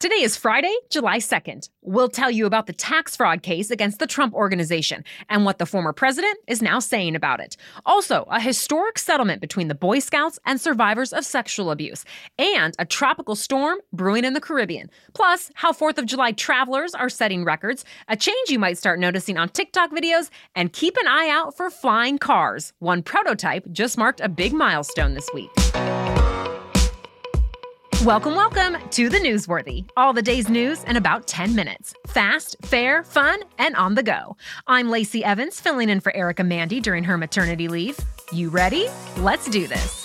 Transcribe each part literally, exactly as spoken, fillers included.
Today is Friday, July second. We'll tell you about the tax fraud case against the Trump Organization and what the former president is now saying about it. Also, a historic settlement between the Boy Scouts and survivors of sexual abuse, and a tropical storm brewing in the Caribbean. Plus, how fourth of July travelers are setting records, a change you might start noticing on TikTok videos, and keep an eye out for flying cars. One prototype just marked a big milestone this week. Welcome, welcome to The Newsworthy. All the day's news in about ten minutes. Fast, fair, fun, and on the go. I'm Lacey Evans, filling in for Erica Mandy during her maternity leave. You ready? Let's do this.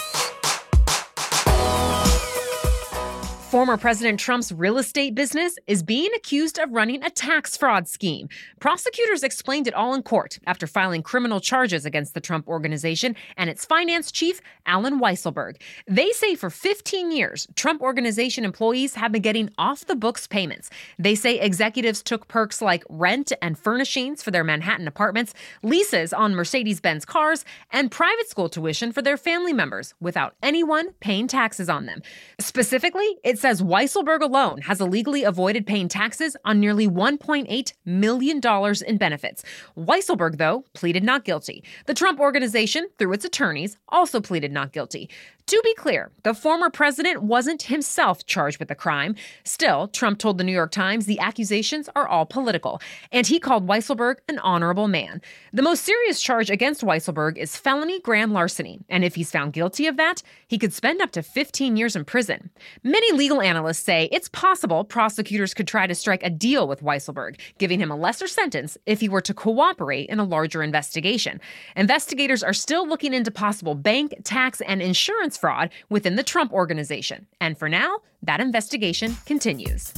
Former President Trump's real estate business is being accused of running a tax fraud scheme. Prosecutors explained it all in court after filing criminal charges against the Trump Organization and its finance chief, Allen Weisselberg. They say for fifteen years, Trump Organization employees have been getting off-the-books payments. They say executives took perks like rent and furnishings for their Manhattan apartments, leases on Mercedes-Benz cars, and private school tuition for their family members without anyone paying taxes on them. Specifically, it says Weisselberg alone has illegally avoided paying taxes on nearly one point eight million dollars in benefits. Weisselberg, though, pleaded not guilty. The Trump Organization, through its attorneys, also pleaded not guilty. To be clear, the former president wasn't himself charged with the crime. Still, Trump told the New York Times the accusations are all political, and he called Weisselberg an honorable man. The most serious charge against Weisselberg is felony grand larceny, and if he's found guilty of that, he could spend up to fifteen years in prison. Many legal analysts say it's possible prosecutors could try to strike a deal with Weisselberg, giving him a lesser sentence if he were to cooperate in a larger investigation. Investigators are still looking into possible bank, tax, and insurance fraud within the Trump Organization. And for now, that investigation continues.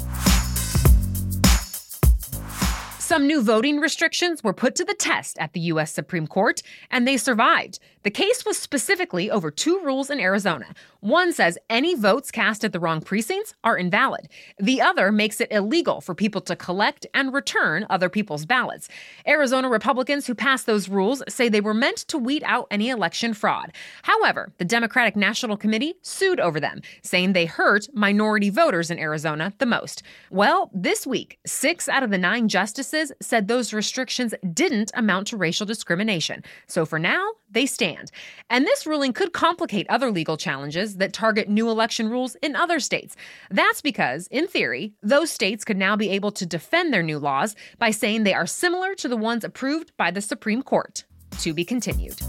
Some new voting restrictions were put to the test at the U S Supreme Court, and they survived. The case was specifically over two rules in Arizona. One says any votes cast at the wrong precincts are invalid. The other makes it illegal for people to collect and return other people's ballots. Arizona Republicans who passed those rules say they were meant to weed out any election fraud. However, the Democratic National Committee sued over them, saying they hurt minority voters in Arizona the most. Well, this week, six out of the nine justices said those restrictions didn't amount to racial discrimination. So for now, they stand. And this ruling could complicate other legal challenges that target new election rules in other states. That's because, in theory, those states could now be able to defend their new laws by saying they are similar to the ones approved by the Supreme Court. To be continued.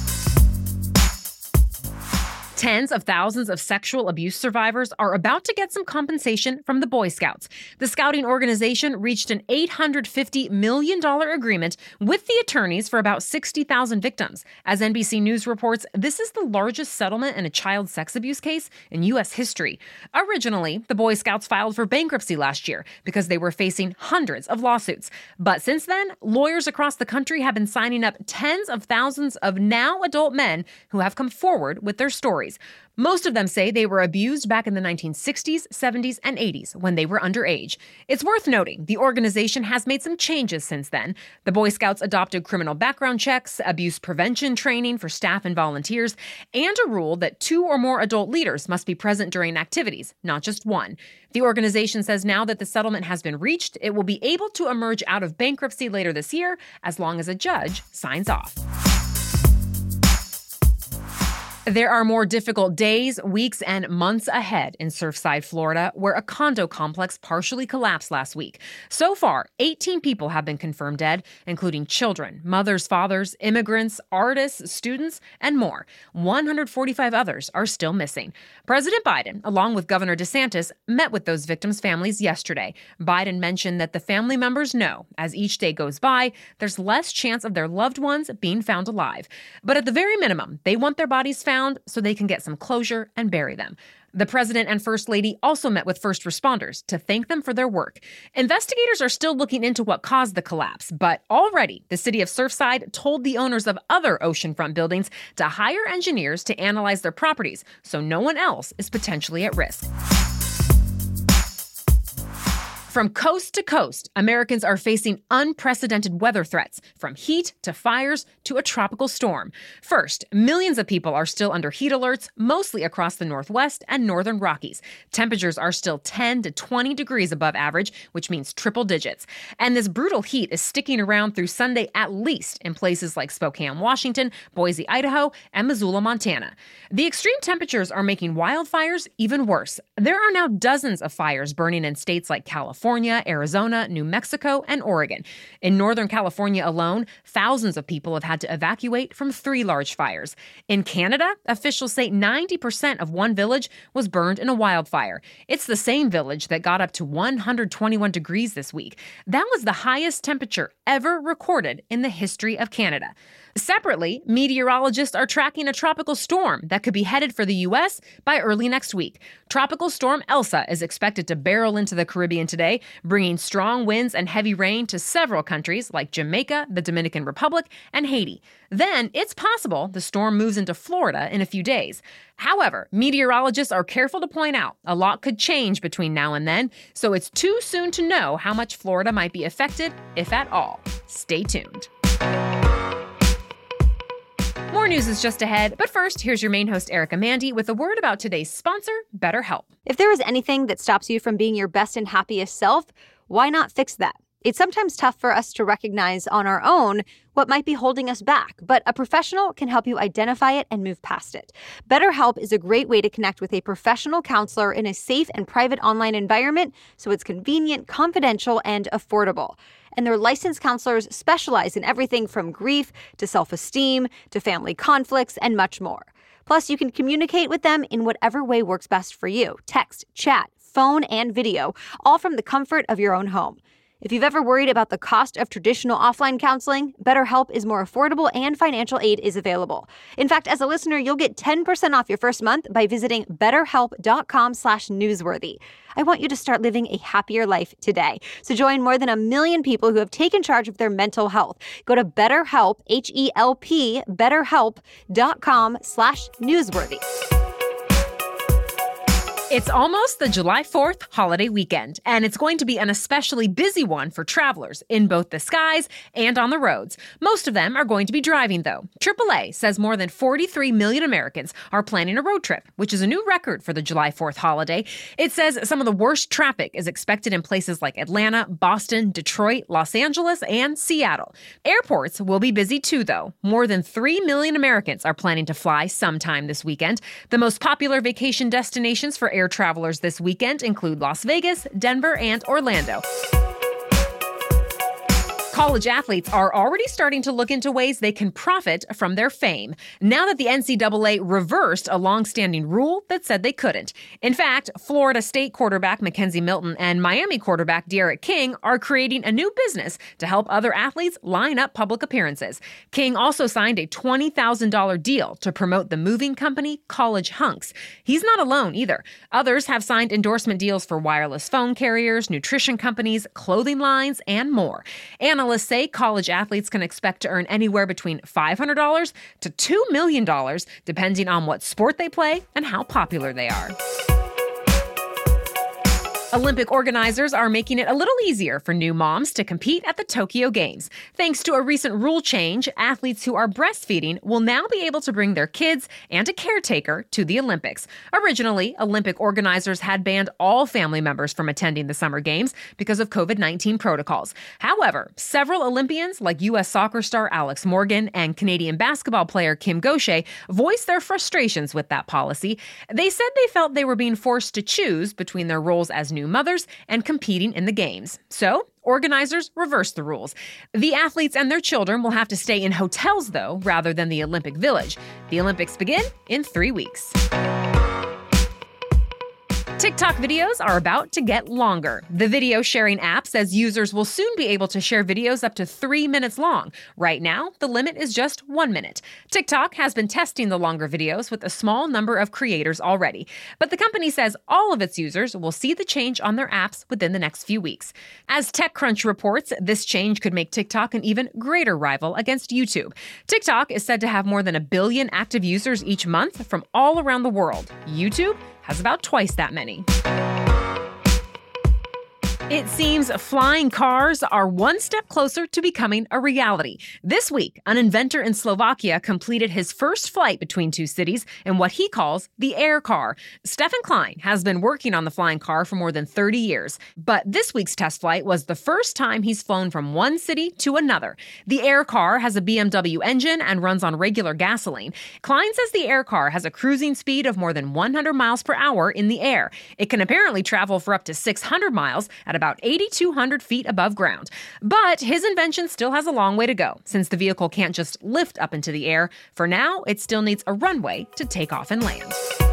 Tens of thousands of sexual abuse survivors are about to get some compensation from the Boy Scouts. The scouting organization reached an eight hundred fifty million dollars agreement with the attorneys for about sixty thousand victims. As N B C News reports, this is the largest settlement in a child sex abuse case in U S history. Originally, the Boy Scouts filed for bankruptcy last year because they were facing hundreds of lawsuits. But since then, lawyers across the country have been signing up tens of thousands of now adult men who have come forward with their stories. Most of them say they were abused back in the nineteen sixties, seventies, and eighties when they were underage. It's worth noting the organization has made some changes since then. The Boy Scouts adopted criminal background checks, abuse prevention training for staff and volunteers, and a rule that two or more adult leaders must be present during activities, not just one. The organization says now that the settlement has been reached, it will be able to emerge out of bankruptcy later this year as long as a judge signs off. There are more difficult days, weeks, and months ahead in Surfside, Florida, where a condo complex partially collapsed last week. So far, eighteen people have been confirmed dead, including children, mothers, fathers, immigrants, artists, students, and more. one hundred forty-five others are still missing. President Biden, along with Governor DeSantis, met with those victims' families yesterday. Biden mentioned that the family members know, as each day goes by, there's less chance of their loved ones being found alive. But at the very minimum, they want their bodies found so they can get some closure and bury them. The president and first lady also met with first responders to thank them for their work. Investigators are still looking into what caused the collapse, but already the city of Surfside told the owners of other oceanfront buildings to hire engineers to analyze their properties so no one else is potentially at risk. From coast to coast, Americans are facing unprecedented weather threats, from heat to fires to a tropical storm. First, millions of people are still under heat alerts, mostly across the Northwest and Northern Rockies. Temperatures are still ten to twenty degrees above average, which means triple digits. And this brutal heat is sticking around through Sunday at least in places like Spokane, Washington, Boise, Idaho, and Missoula, Montana. The extreme temperatures are making wildfires even worse. There are now dozens of fires burning in states like California, California, Arizona, New Mexico, and Oregon. In Northern California alone, thousands of people have had to evacuate from three large fires. In Canada, officials say ninety percent of one village was burned in a wildfire. It's the same village that got up to one hundred twenty-one degrees this week. That was the highest temperature ever recorded in the history of Canada. Separately, meteorologists are tracking a tropical storm that could be headed for the U S by early next week. Tropical storm Elsa is expected to barrel into the Caribbean today, bringing strong winds and heavy rain to several countries like Jamaica, the Dominican Republic, and Haiti. Then, it's possible the storm moves into Florida in a few days. However, meteorologists are careful to point out a lot could change between now and then, so it's too soon to know how much Florida might be affected, if at all. Stay tuned. More news is just ahead, but first, here's your main host, Erica Mandy, with a word about today's sponsor, BetterHelp. If there is anything that stops you from being your best and happiest self, why not fix that? It's sometimes tough for us to recognize on our own what might be holding us back, but a professional can help you identify it and move past it. BetterHelp is a great way to connect with a professional counselor in a safe and private online environment, so it's convenient, confidential, and affordable. And their licensed counselors specialize in everything from grief to self-esteem to family conflicts and much more. Plus, you can communicate with them in whatever way works best for you. Text, chat, phone, and video, all from the comfort of your own home. If you've ever worried about the cost of traditional offline counseling, BetterHelp is more affordable and financial aid is available. In fact, as a listener, you'll get ten percent off your first month by visiting betterhelp.com slash newsworthy. I want you to start living a happier life today. So join more than a million people who have taken charge of their mental health. Go to BetterHelp, H E L P, betterhelp.com slash newsworthy. It's almost the July fourth holiday weekend, and it's going to be an especially busy one for travelers in both the skies and on the roads. Most of them are going to be driving, though. triple A says more than forty-three million Americans are planning a road trip, which is a new record for the July fourth holiday. It says some of the worst traffic is expected in places like Atlanta, Boston, Detroit, Los Angeles, and Seattle. Airports will be busy too, though. More than three million Americans are planning to fly sometime this weekend. The most popular vacation destinations for air travelers this weekend include Las Vegas, Denver, and Orlando. College athletes are already starting to look into ways they can profit from their fame, now that the N C double A reversed a long-standing rule that said they couldn't. In fact, Florida State quarterback Mackenzie Milton and Miami quarterback D'Eriq King are creating a new business to help other athletes line up public appearances. King also signed a twenty thousand dollars deal to promote the moving company College Hunks. He's not alone either. Others have signed endorsement deals for wireless phone carriers, nutrition companies, clothing lines, and more. Analysts say college athletes can expect to earn anywhere between five hundred dollars to two million dollars, depending on what sport they play and how popular they are. Olympic organizers are making it a little easier for new moms to compete at the Tokyo Games. Thanks to a recent rule change, athletes who are breastfeeding will now be able to bring their kids and a caretaker to the Olympics. Originally, Olympic organizers had banned all family members from attending the Summer Games because of covid nineteen protocols. However, several Olympians like U S soccer star Alex Morgan and Canadian basketball player Kim Gaucher voiced their frustrations with that policy. They said they felt they were being forced to choose between their roles as new mothers and competing in the games. So, organizers reversed the rules. The athletes and their children will have to stay in hotels, though, rather than the Olympic Village. The Olympics begin in three weeks. TikTok videos are about to get longer. The video sharing app says users will soon be able to share videos up to three minutes long. Right now, the limit is just one minute. TikTok has been testing the longer videos with a small number of creators already, but the company says all of its users will see the change on their apps within the next few weeks. As TechCrunch reports, this change could make TikTok an even greater rival against YouTube. TikTok is said to have more than a billion active users each month from all around the world. YouTube has about twice that many. It seems flying cars are one step closer to becoming a reality. This week, an inventor in Slovakia completed his first flight between two cities in what he calls the air car. Stefan Klein has been working on the flying car for more than thirty years. But this week's test flight was the first time he's flown from one city to another. The air car has a B M W engine and runs on regular gasoline. Klein says the air car has a cruising speed of more than one hundred miles per hour in the air. It can apparently travel for up to six hundred miles at about eight thousand two hundred feet above ground. But his invention still has a long way to go, since the vehicle can't just lift up into the air. For now, it still needs a runway to take off and land.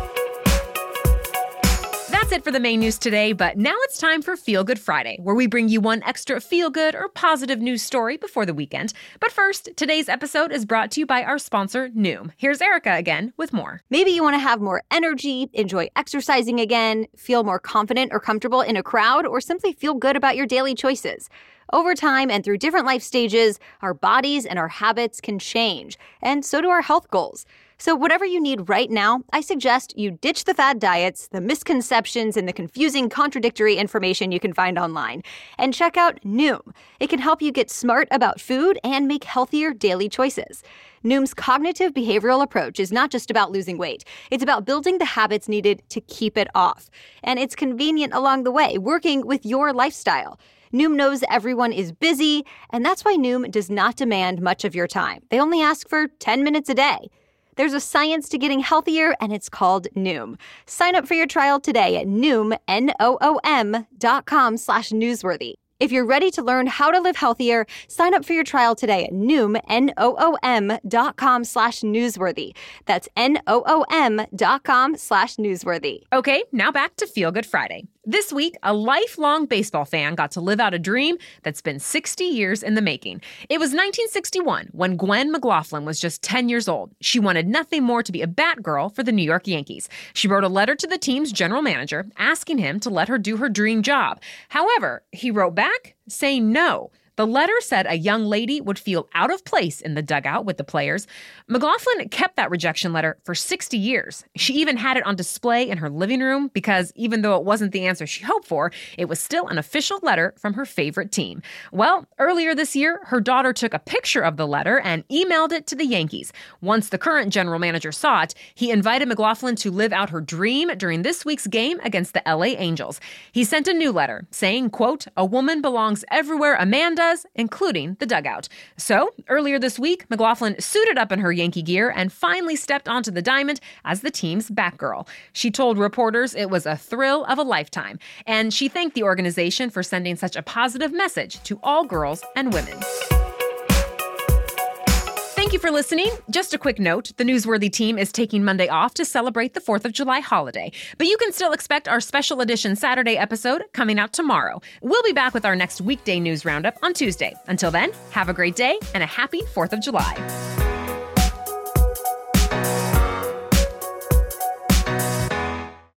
That's it for the main news today, but now it's time for Feel Good Friday, where we bring you one extra feel-good or positive news story before the weekend. But first, today's episode is brought to you by our sponsor, Noom. Here's Erica again with more. Maybe you want to have more energy, enjoy exercising again, feel more confident or comfortable in a crowd, or simply feel good about your daily choices. Over time and through different life stages, our bodies and our habits can change, and so do our health goals. So whatever you need right now, I suggest you ditch the fad diets, the misconceptions, and the confusing, contradictory information you can find online, and check out Noom. It can help you get smart about food and make healthier daily choices. Noom's cognitive behavioral approach is not just about losing weight. It's about building the habits needed to keep it off. And it's convenient along the way, working with your lifestyle. Noom knows everyone is busy, and that's why Noom does not demand much of your time. They only ask for ten minutes a day. There's a science to getting healthier, and it's called Noom. Sign up for your trial today at Noom, N O O M, dot com slash newsworthy. If you're ready to learn how to live healthier, sign up for your trial today at Noom, N O O M, dot com slash newsworthy. That's N O O M dot com slash newsworthy. Okay, now back to Feel Good Friday. This week, a lifelong baseball fan got to live out a dream that's been sixty years in the making. It was nineteen sixty-one when Gwen McLaughlin was just ten years old. She wanted nothing more to be a bat girl for the New York Yankees. She wrote a letter to the team's general manager asking him to let her do her dream job. However, he wrote back saying no. The letter said a young lady would feel out of place in the dugout with the players. McLaughlin kept that rejection letter for sixty years. She even had it on display in her living room because even though it wasn't the answer she hoped for, it was still an official letter from her favorite team. Well, earlier this year, her daughter took a picture of the letter and emailed it to the Yankees. Once the current general manager saw it, he invited McLaughlin to live out her dream during this week's game against the L A Angels. He sent a new letter saying, quote, "A woman belongs everywhere a man does, including the dugout." So, earlier this week, McLaughlin suited up in her Yankee gear and finally stepped onto the diamond as the team's Batgirl. She told reporters it was a thrill of a lifetime, and she thanked the organization for sending such a positive message to all girls and women. Thank you for listening. Just a quick note, the Newsworthy team is taking Monday off to celebrate the fourth of July holiday, but you can still expect our special edition Saturday episode coming out tomorrow. We'll be back with our next weekday news roundup on Tuesday. Until then, have a great day and a happy fourth of July.